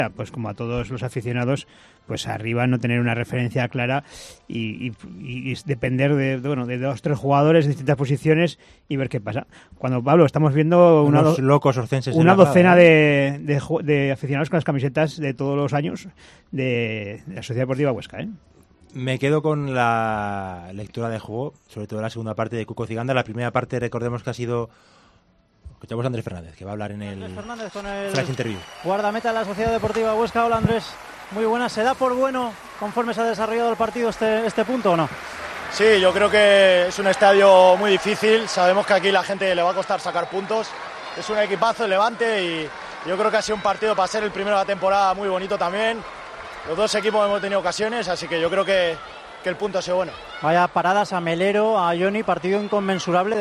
pues como a todos los aficionados, pues arriba no tener una referencia clara y depender de 2 o 3 jugadores de distintas posiciones y ver qué pasa. Cuando, Pablo, estamos viendo una docena de aficionados con las camisetas de todos los años de la Sociedad Deportiva Huesca, ¿eh? Me quedo con la lectura de juego, sobre todo la segunda parte de Cuco Ciganda. La primera parte, recordemos que ha sido... Escuchamos a Andrés Fernández, que va a hablar en el flash interview. Guardameta de la Sociedad Deportiva Huesca. Hola, Andrés. Muy buena. ¿Se da por bueno conforme se ha desarrollado el partido este punto o no? Sí, yo creo que es un estadio muy difícil. Sabemos que aquí la gente le va a costar sacar puntos. Es un equipazo, el Levante, y yo creo que ha sido un partido para ser el primero de la temporada muy bonito también. Los 2 equipos hemos tenido ocasiones, así que yo creo que el punto ha sido bueno. Vaya paradas a Melero, a Johnny, partido inconmensurable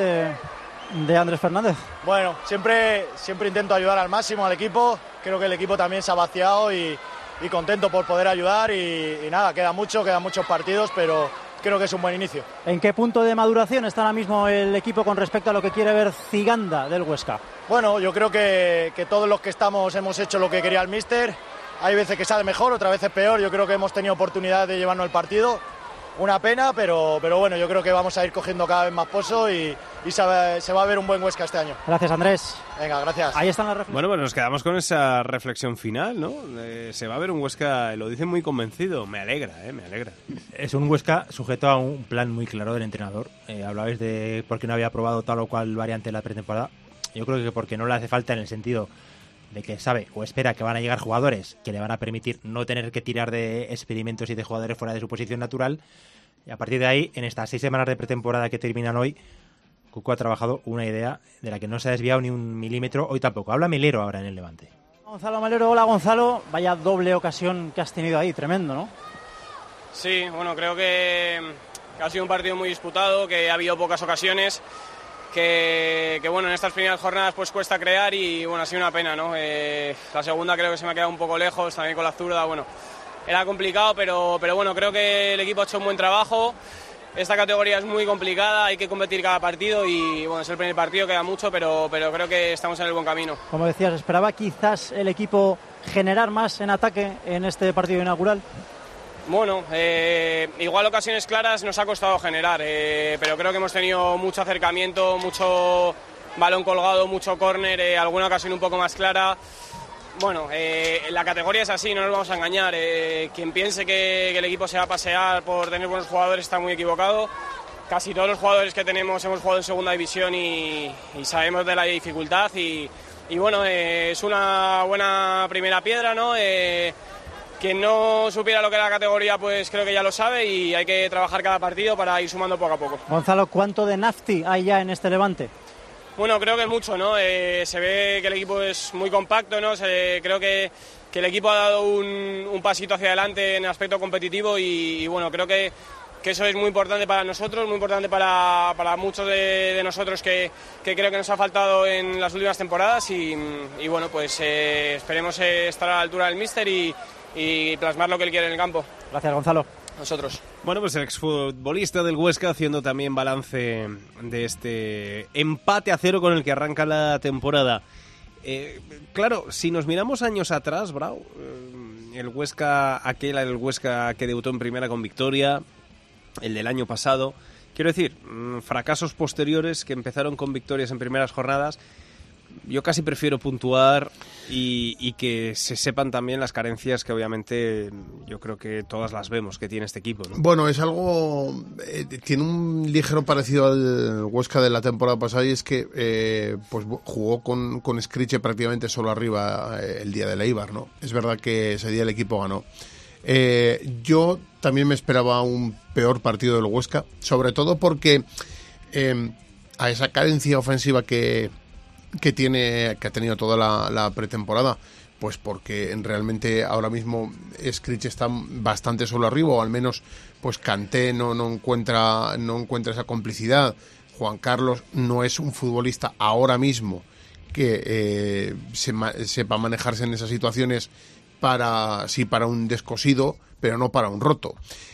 de Andrés Fernández. Bueno, siempre intento ayudar al máximo al equipo. Creo que el equipo también se ha vaciado y contento por poder ayudar y nada, quedan muchos partidos, pero creo que es un buen inicio. ¿En qué punto de maduración está ahora mismo el equipo con respecto a lo que quiere ver Ciganda del Huesca? Bueno, yo creo que todos los que estamos hemos hecho lo que quería el míster. Hay veces que sale mejor, otras veces peor. Yo creo que hemos tenido oportunidad de llevarnos el partido. Una pena, pero bueno, yo creo que vamos a ir cogiendo cada vez más pozo y se va a ver un buen Huesca este año. Gracias, Andrés. Venga, gracias. Ahí están las reflexiones. Bueno, pues nos quedamos con esa reflexión final, ¿no? Se va a ver un Huesca, lo dicen muy convencido. Me alegra, me alegra. Es un Huesca sujeto a un plan muy claro del entrenador. Hablabais de por qué no había probado tal o cual variante en la pretemporada. Yo creo que porque no le hace falta, en el sentido de que sabe o espera que van a llegar jugadores que le van a permitir no tener que tirar de experimentos y de jugadores fuera de su posición natural. Y a partir de ahí, en estas 6 semanas de pretemporada que terminan hoy, Cuco ha trabajado una idea de la que no se ha desviado ni un milímetro. Hoy tampoco. Habla Melero ahora en el Levante. Gonzalo Melero. Hola, Gonzalo. Vaya doble ocasión que has tenido ahí, tremendo, ¿no? Sí, bueno, creo que ha sido un partido muy disputado, que ha habido pocas ocasiones, que bueno, en estas primeras jornadas pues cuesta crear y bueno, ha sido una pena, ¿no? La segunda creo que se me ha quedado un poco lejos, también con la zurda, bueno, era complicado, pero bueno, creo que el equipo ha hecho un buen trabajo. Esta categoría es muy complicada, hay que competir cada partido y bueno, es el primer partido, queda mucho, pero creo que estamos en el buen camino. Como decías, ¿esperaba quizás el equipo generar más en ataque en este partido inaugural? Bueno, igual ocasiones claras nos ha costado generar, pero creo que hemos tenido mucho acercamiento, mucho balón colgado, mucho córner, alguna ocasión un poco más clara. Bueno, la categoría es así, no nos vamos a engañar. Quien piense que el equipo se va a pasear por tener buenos jugadores está muy equivocado. Casi todos los jugadores que tenemos hemos jugado en segunda división y sabemos de la dificultad y bueno, es una buena primera piedra, ¿no? Quien no supiera lo que era la categoría, pues creo que ya lo sabe y hay que trabajar cada partido para ir sumando poco a poco. Gonzalo, ¿cuánto de Nafti hay ya en este Levante? Bueno, creo que mucho, ¿no? Se ve que el equipo es muy compacto, ¿no? Creo que el equipo ha dado un pasito hacia adelante en el aspecto competitivo y bueno, creo que eso es muy importante para nosotros, muy importante para muchos de nosotros que creo que nos ha faltado en las últimas temporadas y bueno, pues esperemos estar a la altura del míster y plasmar lo que él quiere en el campo. Gracias, Gonzalo. Nosotros. Bueno, pues el exfutbolista del Huesca haciendo también balance de este empate a 0 con el que arranca la temporada. Claro, si nos miramos años atrás, Brau, el Huesca que debutó en primera con victoria, el del año pasado, quiero decir, fracasos posteriores que empezaron con victorias en primeras jornadas. Yo casi prefiero puntuar y que se sepan también las carencias que obviamente yo creo que todas las vemos que tiene este equipo, ¿no? Bueno, es algo... tiene un ligero parecido al Huesca de la temporada pasada y es que pues jugó con Scriche prácticamente solo arriba el día de Eibar, ¿no? Es verdad que ese día el equipo ganó. Yo también me esperaba un peor partido del Huesca, sobre todo porque a esa carencia ofensiva que ha tenido toda la pretemporada, pues porque realmente ahora mismo Scriche está bastante solo arriba, o al menos pues Kanté no encuentra esa complicidad. Juan Carlos no es un futbolista ahora mismo que sepa manejarse en esas situaciones para un descosido, pero no para un roto.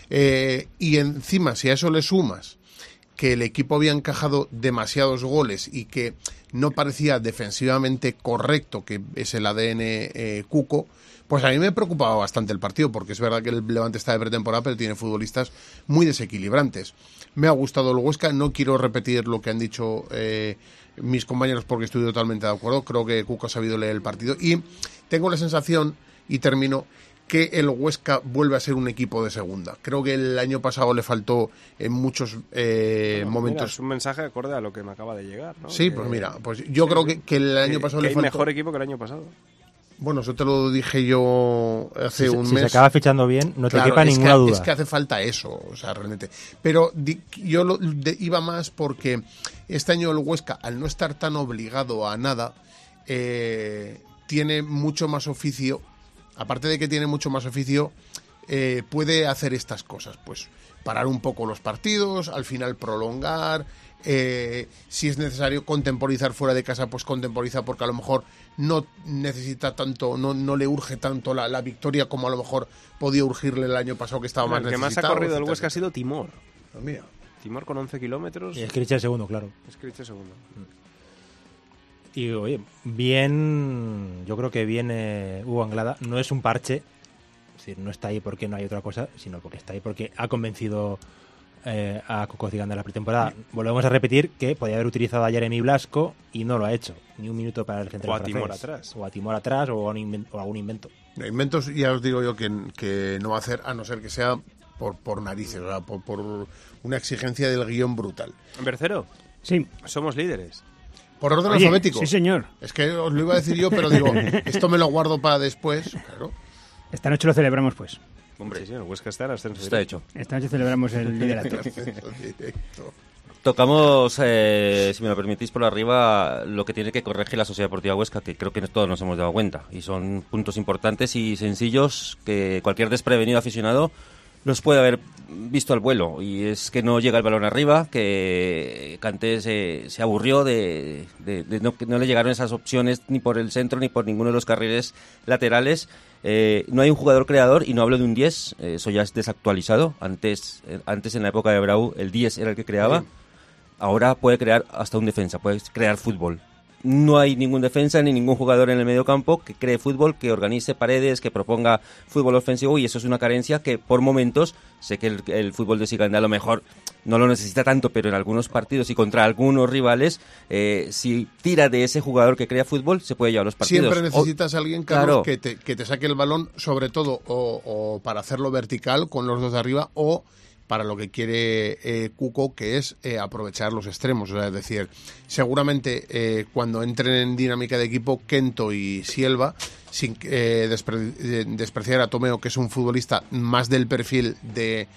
Y encima, si a eso le sumas que el equipo había encajado demasiados goles y que no parecía defensivamente correcto, que es el ADN Cuco, Pues a mí me preocupaba bastante el partido, porque es verdad que el Levante está de pretemporada, pero tiene futbolistas muy desequilibrantes. Me ha gustado el Huesca, no quiero repetir lo que han dicho mis compañeros porque estoy totalmente de acuerdo. Creo que Cuca ha sabido leer el partido y tengo la sensación, y termino, que el Huesca vuelve a ser un equipo de segunda. Creo que el año pasado le faltó en muchos momentos. Mira, es un mensaje acorde a lo que me acaba de llegar, ¿no? Sí, pues mira, pues yo creo que el año pasado le hay faltó. mejor equipo que el año pasado. Bueno, eso te lo dije yo hace un mes. Si se acaba fichando bien, no te Claro, quepa ninguna duda. Es que hace falta eso, o sea, realmente. Pero yo iba más porque este año el Huesca, al no estar tan obligado a nada, tiene mucho más oficio. Aparte de que tiene mucho más oficio, puede hacer estas cosas, pues parar un poco los partidos, al final prolongar, si es necesario contemporizar fuera de casa, pues contemporiza, porque a lo mejor no necesita tanto, no le urge tanto la victoria como a lo mejor podía urgirle el año pasado, que estaba más necesitado. El que más ha corrido el Huesca ha sido Timor. Pues mira. Timor con 11 kilómetros. Y Skriche el segundo, claro. Skriche segundo. Y oye, bien, yo creo que viene Hugo Anglada, no es un parche, es decir, no está ahí porque no hay otra cosa, sino porque está ahí porque ha convencido a Coco Ciganda en la pretemporada. Volvemos a repetir que podía haber utilizado a Jeremy Blasco y no lo ha hecho, ni un minuto para el centro. O a Timor atrás. O a Timor atrás o algún invento. Inventos, ya os digo yo que no va a hacer, a no ser que sea por narices, o sea, por una exigencia del guión brutal. Bercero, Sí. somos líderes. Por orden Oye, alfabético. sí, señor. Es que os lo iba a decir yo, pero digo, esto me lo guardo para después. Claro. Esta noche lo celebramos, pues. Hombre, sí, el Huesca está en ascenso Está directo. hecho. Esta noche celebramos el liderato. Directo. Tocamos, si me lo permitís, por arriba lo que tiene que corregir la Sociedad Deportiva Huesca, que creo que todos nos hemos dado cuenta. Y son puntos importantes y sencillos que cualquier desprevenido aficionado los puede haber visto al vuelo. Y es que no llega el balón arriba, que Kanté se aburrió de que no le llegaron esas opciones ni por el centro ni por ninguno de los carriles laterales. No hay un jugador creador, y no hablo de un 10, eso ya es desactualizado. Antes en la época de Brau, el 10 era el que creaba. Ahora puede crear hasta un defensa, puede crear fútbol. No hay ningún defensa ni ningún jugador en el mediocampo que cree fútbol, que organice paredes, que proponga fútbol ofensivo, y eso es una carencia que por momentos, sé que el fútbol de Siganda a lo mejor no lo necesita tanto, pero en algunos partidos y contra algunos rivales, si tira de ese jugador que crea fútbol, se puede llevar los partidos. Siempre necesitas a alguien, Carlos, claro, que te saque el balón, sobre todo o para hacerlo vertical con los dos de arriba, o para lo que quiere Cuco, que es aprovechar los extremos. O sea, es decir, seguramente cuando entren en dinámica de equipo, Kento y Silva, sin despreciar a Tomeo, que es un futbolista más del perfil de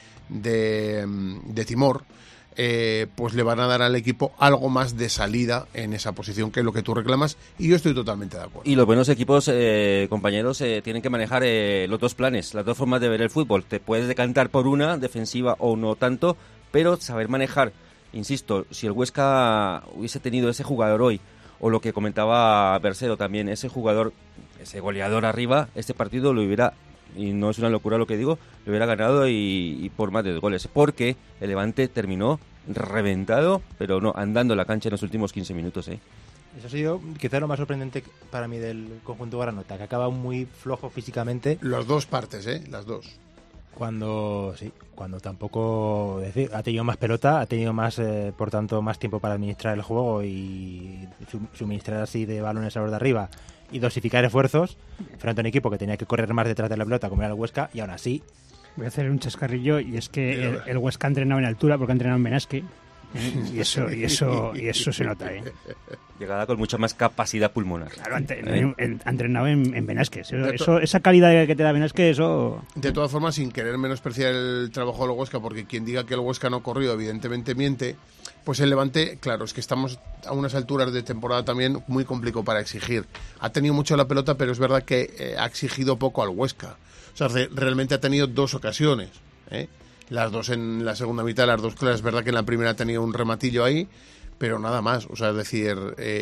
Timor, pues le van a dar al equipo algo más de salida en esa posición, que es lo que tú reclamas, y yo estoy totalmente de acuerdo. Y los buenos equipos, compañeros, tienen que manejar los dos planes, las dos formas de ver el fútbol. Te puedes decantar por una, defensiva o no tanto, pero saber manejar. Insisto, si el Huesca hubiese tenido ese jugador hoy, o lo que comentaba Bercero también, ese jugador, ese goleador arriba, este partido lo hubiera, y no es una locura lo que digo, lo hubiera ganado y por más de 2 goles, porque el Levante terminó reventado, pero no, andando la cancha en los últimos 15 minutos. Eso ha sido quizá lo más sorprendente para mí del conjunto granota, que acaba muy flojo físicamente. Las dos partes, las dos. Cuando tampoco, es decir, ha tenido más pelota, ha tenido más, por tanto, más tiempo para administrar el juego y suministrar así de balones a los de arriba y dosificar esfuerzos frente a un equipo que tenía que correr más detrás de la pelota, como era el Huesca, y aún así... Voy a hacer un chascarrillo, y es que el Huesca ha entrenado en altura porque ha entrenado en Benasque, y eso se nota, Llegada con mucha más capacidad pulmonar. Claro, ha entrenado en Benasque. Esa calidad que te da Benasque, eso... De todas formas, sin querer menospreciar el trabajo del Huesca, porque quien diga que el Huesca no ha corrido, evidentemente miente, pues el Levante, claro, es que estamos a unas alturas de temporada también muy complicado para exigir. Ha tenido mucho la pelota, pero es verdad que ha exigido poco al Huesca. O sea, realmente ha tenido 2 ocasiones, las dos en la segunda mitad, las dos claras. Es verdad que en la primera ha tenido un rematillo ahí, pero nada más. O sea, es decir,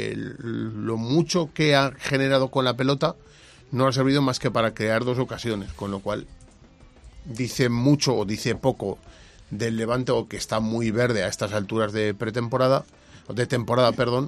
lo mucho que ha generado con la pelota no ha servido más que para crear 2 ocasiones, con lo cual dice mucho o dice poco del Levante, o que está muy verde a estas alturas de pretemporada, o de temporada, perdón,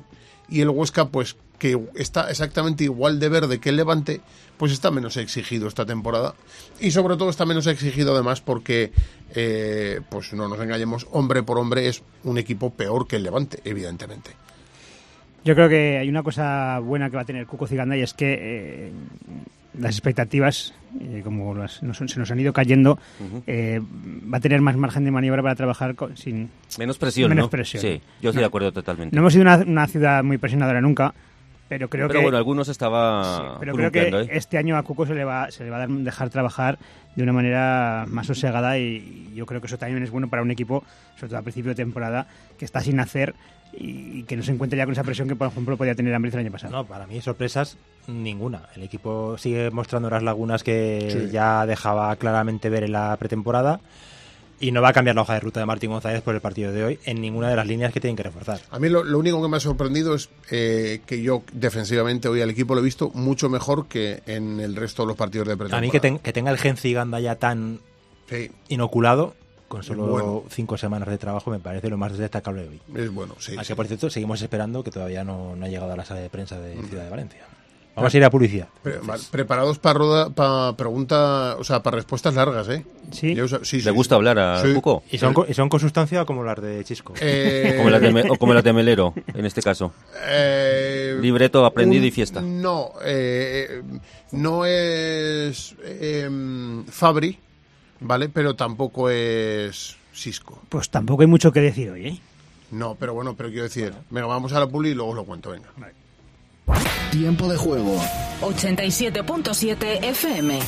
y el Huesca, pues que está exactamente igual de verde que el Levante, pues está menos exigido esta temporada, y sobre todo está menos exigido además porque, pues no nos engañemos, hombre por hombre es un equipo peor que el Levante, evidentemente. Yo creo que hay una cosa buena que va a tener Cuco Ciganda, y es que las expectativas, como se nos han ido cayendo, va a tener más margen de maniobra para trabajar sin menos presión, menos ¿no? presión. Sí, yo estoy de acuerdo totalmente. No hemos sido una ciudad muy presionadora nunca, pero creo que bueno, algunos estaba pero creo que este año a Cuco se le va a dejar trabajar de una manera más sosegada, y yo creo que eso también es bueno para un equipo, sobre todo a principio de temporada, que está sin hacer y que no se encuentre ya con esa presión que, por ejemplo, podía tener Ambriz el año pasado. No, para mí sorpresas ninguna. El equipo sigue mostrando las lagunas que ya dejaba claramente ver en la pretemporada, y no va a cambiar la hoja de ruta de Martín González por el partido de hoy en ninguna de las líneas que tienen que reforzar. A mí lo único que me ha sorprendido es que yo defensivamente hoy al equipo lo he visto mucho mejor que en el resto de los partidos de pretemporada. A mí que tenga el gen Ciganda ya tan inoculado, con solo 5 semanas de trabajo, me parece lo más destacable de hoy. Es bueno, sí. Así que, por cierto, seguimos esperando, que todavía no ha llegado a la sala de prensa de Ciudad de Valencia. Vamos a ir a publicidad. Preparados para preguntas, o sea, para respuestas largas, ¿eh? Sí. ¿Le gusta hablar a Cuco? ¿Y son con sustancia como las de Chisco? Como la de Melero, en este caso. Libreto aprendido y fiesta. No, no es Fabri, ¿vale? Pero tampoco es Cisco. Pues tampoco hay mucho que decir hoy, ¿eh? No, pero quiero decir, venga, vamos a la publi y luego os lo cuento, venga. Vale. Tiempo de juego. 87.7 FM.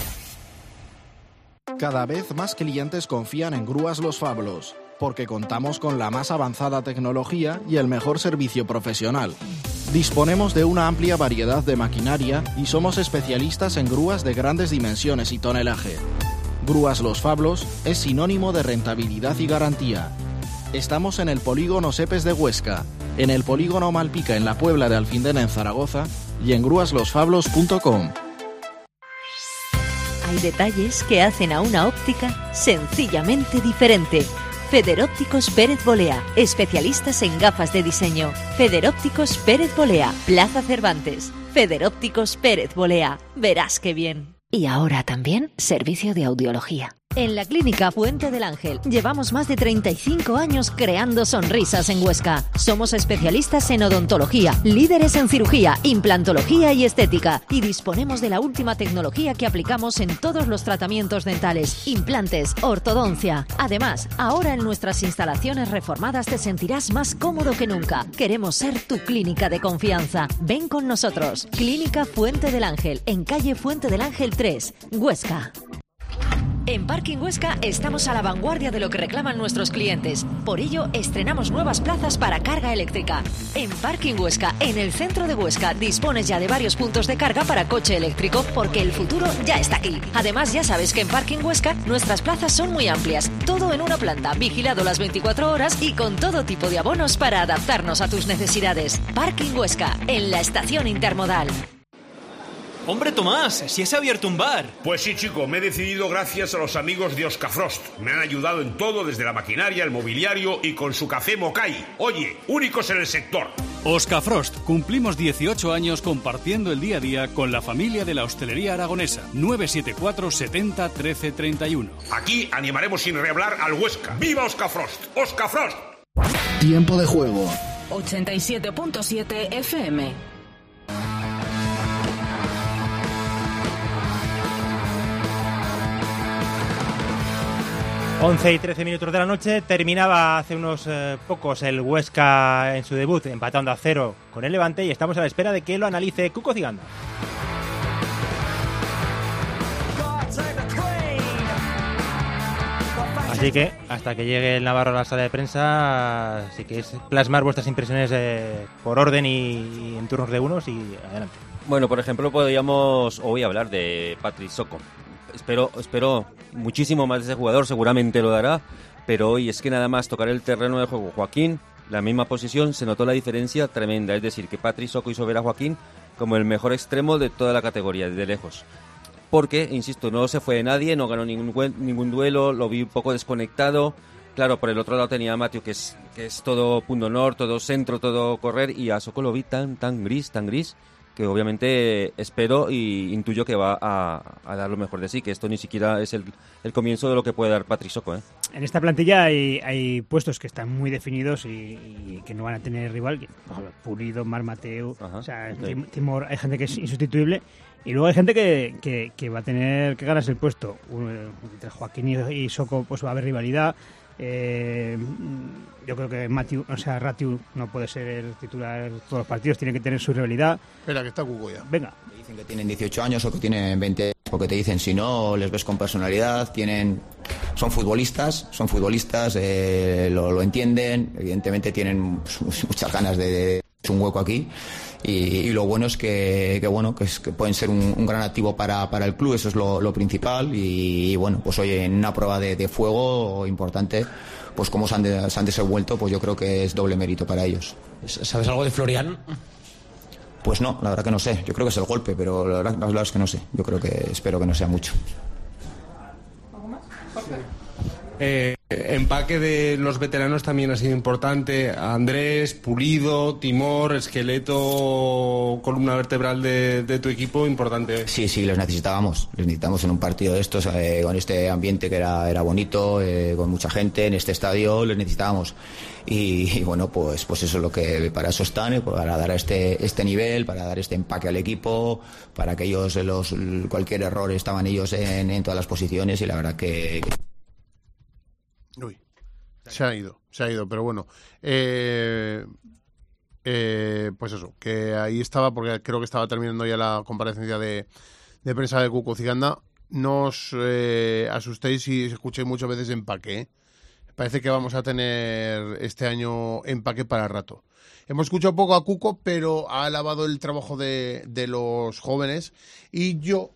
Cada vez más clientes confían en Grúas Los Fablos, porque contamos con la más avanzada tecnología y el mejor servicio profesional. Disponemos de una amplia variedad de maquinaria y somos especialistas en grúas de grandes dimensiones y tonelaje. Grúas Los Fablos es sinónimo de rentabilidad y garantía. Estamos en el polígono Sepes de Huesca, en el polígono Malpica en la Puebla de Alfindena en Zaragoza y en grúaslosfablos.com. Hay detalles que hacen a una óptica sencillamente diferente. Federópticos Pérez Bolea, especialistas en gafas de diseño. Federópticos Pérez Bolea, Plaza Cervantes. Federópticos Pérez Bolea, verás qué bien. Y ahora también servicio de audiología. En la Clínica Fuente del Ángel llevamos más de 35 años creando sonrisas en Huesca. Somos especialistas en odontología, líderes en cirugía, implantología y estética, y disponemos de la última tecnología que aplicamos en todos los tratamientos dentales, implantes, ortodoncia. Además, ahora en nuestras instalaciones reformadas te sentirás más cómodo que nunca. Queremos ser tu clínica de confianza. Ven con nosotros. Clínica Fuente del Ángel, en calle Fuente del Ángel 3, Huesca. En Parking Huesca estamos a la vanguardia de lo que reclaman nuestros clientes. Por ello, estrenamos nuevas plazas para carga eléctrica. En Parking Huesca, en el centro de Huesca, dispones ya de varios puntos de carga para coche eléctrico, porque el futuro ya está aquí. Además, ya sabes que en Parking Huesca nuestras plazas son muy amplias. Todo en una planta, vigilado las 24 horas y con todo tipo de abonos para adaptarnos a tus necesidades. Parking Huesca, en la estación intermodal. ¡Hombre, Tomás! ¡Si has abierto un bar! Pues sí, chico, me he decidido gracias a los amigos de Oscafrost. Me han ayudado en todo, desde la maquinaria, el mobiliario y con su café Mokai. Oye, únicos en el sector. Oscafrost, cumplimos 18 años compartiendo el día a día con la familia de la hostelería aragonesa. 974 70 13 31. Aquí animaremos sin rehablar al Huesca. ¡Viva Oscafrost! ¡Oscafrost! Tiempo de juego. 87.7 FM. Once y 13 minutos de la noche, terminaba hace unos pocos el Huesca en su debut, empatando a 0 con el Levante, y estamos a la espera de que lo analice Cuco Ciganda. Así que, hasta que llegue el Navarro a la sala de prensa, si queréis plasmar vuestras impresiones por orden y en turnos de unos, y adelante. Bueno, por ejemplo, voy a hablar de Patrick Soko. Espero muchísimo más de ese jugador, seguramente lo dará, pero hoy es que nada más tocar el terreno de juego Joaquín, la misma posición, se notó la diferencia tremenda. Es decir, que Patrick Soko hizo ver a Joaquín como el mejor extremo de toda la categoría, desde lejos. Porque, insisto, no se fue de nadie, no ganó ningún duelo, lo vi un poco desconectado, Claro, por el otro lado tenía a Matthew, que es todo punto honor, todo centro, todo correr, y a Soko lo vi tan gris, que obviamente espero y intuyo que va a dar lo mejor de sí, que esto ni siquiera es el comienzo de lo que puede dar Patrick Soko, ¿eh? En esta plantilla hay puestos que están muy definidos y que no van a tener rival. Por ejemplo, Pulido, Marc Mateu, o sea, Timor, hay gente que es insustituible. Y luego hay gente que va a tener que ganarse el puesto. Entre Joaquín y Soko pues va a haber rivalidad. Yo creo que Ratiu no puede ser el titular de todos los partidos, tiene que tener su rivalidad. Espera, que está Cuco ya. Venga. Te dicen que tienen 18 años o que tienen 20, porque te dicen si no, les ves con personalidad, son futbolistas, lo entienden, evidentemente tienen muchas ganas de un hueco aquí. Y lo bueno es que pueden ser un gran activo para el club, eso es lo principal. Y bueno, pues hoy en una prueba de fuego importante, pues como se han desenvuelto, pues yo creo que es doble mérito para ellos. ¿Sabes algo de Florian? Pues no, la verdad que no sé. Yo creo que es el golpe, pero la verdad es que no sé. Espero que no sea mucho. ¿Algo más? Empaque de los veteranos también ha sido importante. Andrés, Pulido, Timor, esqueleto, columna vertebral de tu equipo, importante. Sí, les necesitábamos en un partido de estos, con este ambiente que era bonito, con mucha gente en este estadio, les necesitábamos. Y bueno, pues eso es lo que para eso están, para dar este nivel, para dar este empaque al equipo, para que ellos cualquier error estaban ellos en todas las posiciones, y la verdad que Uy, se ha ido, pero bueno. Pues eso, que ahí estaba, porque creo que estaba terminando ya la comparecencia de prensa de Cuco Ciganda. No os asustéis si escuchéis muchas veces empaque, ¿eh? Parece que vamos a tener este año empaque para rato. Hemos escuchado poco a Cuco, pero ha alabado el trabajo de los jóvenes, y yo...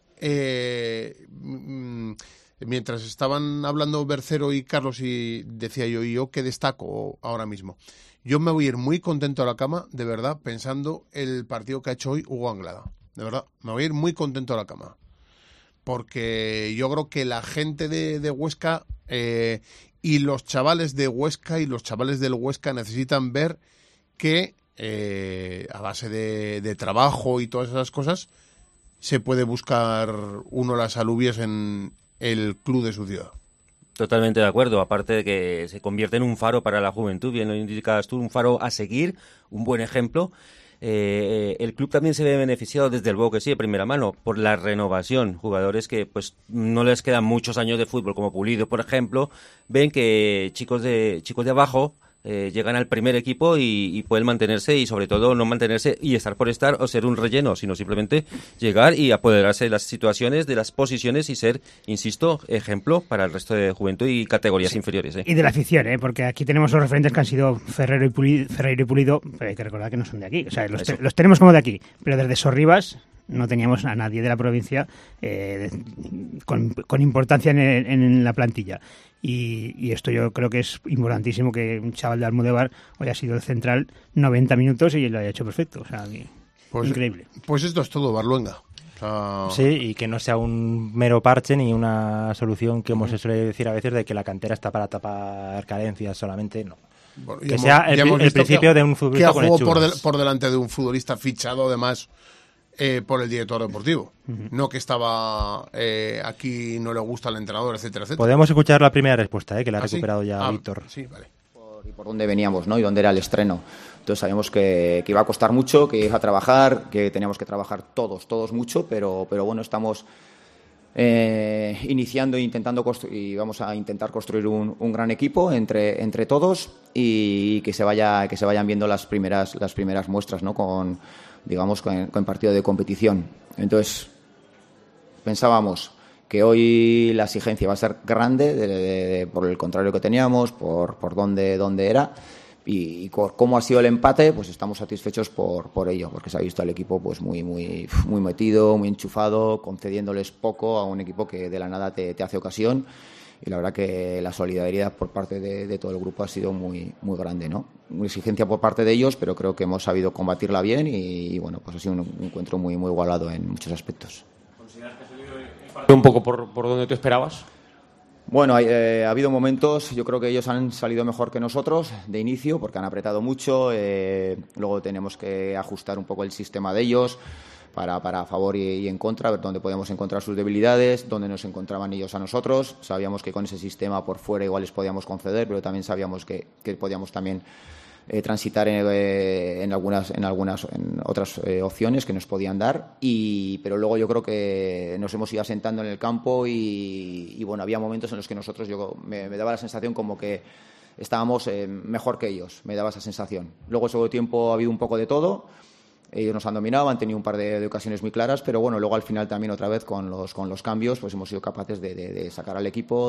mientras estaban hablando Bercero y Carlos, y decía yo que destaco ahora mismo, yo me voy a ir muy contento a la cama, de verdad, pensando el partido que ha hecho hoy Hugo Anglada. De verdad, me voy a ir muy contento a la cama, porque yo creo que la gente de Huesca y los chavales de Huesca y los chavales del Huesca necesitan ver que a base de trabajo y todas esas cosas se puede buscar uno las alubias en el club de su ciudad. Totalmente de acuerdo, aparte de que se convierte en un faro para la juventud, bien lo indicabas tú, un faro a seguir, un buen ejemplo. El club también se ve beneficiado, desde luego que sí, de primera mano, por la renovación. Jugadores que pues no les quedan muchos años de fútbol, como Pulido, por ejemplo, ven que chicos de abajo llegan al primer equipo y pueden mantenerse, y sobre todo no mantenerse y estar por estar o ser un relleno, sino simplemente llegar y apoderarse de las situaciones, de las posiciones, y ser, insisto, ejemplo para el resto de juventud y categorías inferiores. Y de la afición, porque aquí tenemos los referentes que han sido Ferreiro y Pulido, pero hay que recordar que no son de aquí. O sea, los tenemos como de aquí, pero desde Sorribas no teníamos a nadie de la provincia con importancia en la plantilla. Y esto yo creo que es importantísimo, que un chaval de Almudévar hoy ha sido el central 90 minutos y lo haya hecho perfecto. O sea, increíble. Pues esto es todo, Barluenga. Sí, y que no sea un mero parche ni una solución que, como se suele decir a veces, de que la cantera está para tapar carencias solamente, no. Bueno, que sea el principio de un futbolista con jugó por delante de un futbolista fichado, además, por el director deportivo. No que estaba aquí, no le gusta al entrenador, etcétera, etcétera. Podemos escuchar la primera respuesta, que la ha recuperado ya Víctor. Sí, vale. Por dónde veníamos, ¿no? Y dónde era el estreno. Entonces sabíamos que iba a costar mucho, que iba a trabajar, que teníamos que trabajar todos mucho, pero bueno, estamos iniciando e intentando y vamos a intentar construir un gran equipo entre todos, y que se vayan viendo las primeras muestras, ¿no? Con partido de competición. Entonces pensábamos que hoy la exigencia va a ser grande, por el contrario que teníamos, por dónde era, y cómo ha sido el empate, pues estamos satisfechos por ello, porque se ha visto al equipo pues muy metido, muy enchufado, concediéndoles poco a un equipo que de la nada te hace ocasión. Y la verdad que la solidaridad por parte de todo el grupo ha sido muy grande, ¿no? Una exigencia por parte de ellos, pero creo que hemos sabido combatirla bien, y bueno, pues ha sido un encuentro muy igualado en muchos aspectos. ¿Consideras que ha salido un poco por donde tú esperabas? Bueno, ha habido momentos, yo creo que ellos han salido mejor que nosotros de inicio porque han apretado mucho, luego tenemos que ajustar un poco el sistema de ellos para a favor y en contra, ver dónde podíamos encontrar sus debilidades, dónde nos encontraban ellos a nosotros. Sabíamos que con ese sistema por fuera igual les podíamos conceder, pero también sabíamos que podíamos también transitar en otras opciones que nos podían dar, pero luego yo creo que nos hemos ido asentando en el campo y bueno, había momentos en los que nosotros me daba la sensación como que estábamos mejor que ellos, me daba esa sensación. Luego, segundo tiempo, ha habido un poco de todo, ellos nos han dominado, han tenido un par de ocasiones muy claras, pero bueno, luego al final también otra vez con los cambios pues hemos sido capaces de sacar al equipo,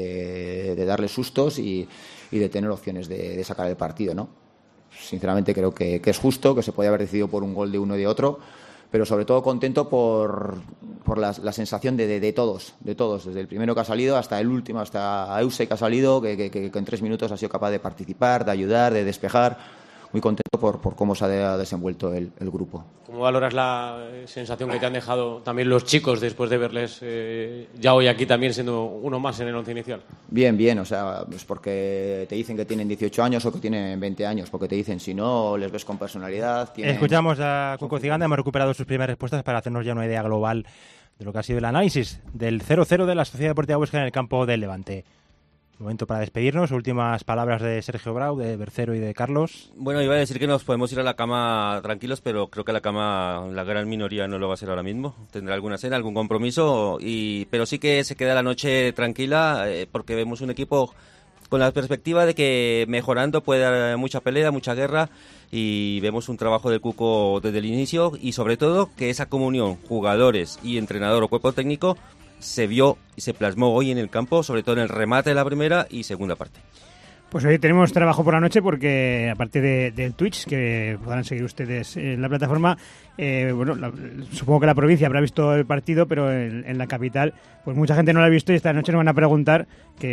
de darle sustos y de tener opciones de sacar el partido, ¿no? Sinceramente creo que es justo, que se podía haber decidido por un gol de uno y de otro, pero sobre todo contento por la sensación de todos, desde el primero que ha salido hasta el último, hasta Euse que ha salido, que en 3 minutos ha sido capaz de participar, de ayudar, de despejar. Muy contento por cómo se ha desenvuelto el grupo. ¿Cómo valoras la sensación que te han dejado también los chicos después de verles ya hoy aquí también siendo uno más en el once inicial? Bien, o sea, es porque te dicen que tienen 18 años o que tienen 20 años, porque te dicen, si no, les ves con personalidad. Escuchamos a Cuco Ciganda, hemos recuperado sus primeras respuestas para hacernos ya una idea global de lo que ha sido el análisis del 0-0 de la Sociedad Deportiva Huesca en el campo del Levante. Momento para despedirnos, últimas palabras de Sergio Brau, de Bercero y de Carlos. Bueno, iba a decir que nos podemos ir a la cama tranquilos, pero creo que la cama, la gran minoría no lo va a hacer ahora mismo. Tendrá alguna cena, algún compromiso, pero sí que se queda la noche tranquila porque vemos un equipo con la perspectiva de que mejorando puede dar mucha pelea, mucha guerra, y vemos un trabajo del Cuco desde el inicio y sobre todo que esa comunión jugadores y entrenador o cuerpo técnico se vio y se plasmó hoy en el campo, sobre todo en el remate de la primera y segunda parte. Pues hoy tenemos trabajo por la noche porque aparte del Twitch, que podrán seguir ustedes en la plataforma, supongo que la provincia habrá visto el partido, pero en la capital pues mucha gente no lo ha visto y esta noche nos van a preguntar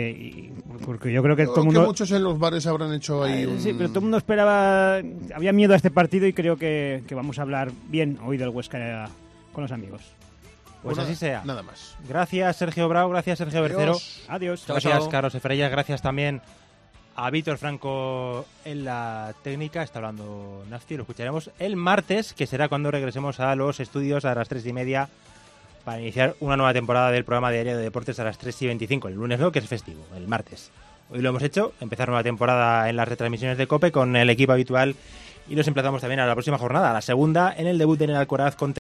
porque yo creo que todo el mundo... Que muchos en los bares habrán hecho ahí Sí, pero todo el mundo esperaba, había miedo a este partido y creo que vamos a hablar bien hoy del Huesca con los amigos. Pues así sea. Nada más. Gracias, Sergio Brau. Gracias, Sergio Bercero. Adiós. Gracias, Carlos Efreyas. Gracias también a Víctor Franco en la técnica. Está hablando Nafti. Lo escucharemos el martes, que será cuando regresemos a los estudios a las 3:30 para iniciar una nueva temporada del programa diario de deportes a las 3:25. El lunes no, que es festivo, el martes. Hoy lo hemos hecho. Empezar nueva temporada en las retransmisiones de COPE con el equipo habitual y los emplazamos también a la próxima jornada, a la segunda, en el debut en el Alcoraz contra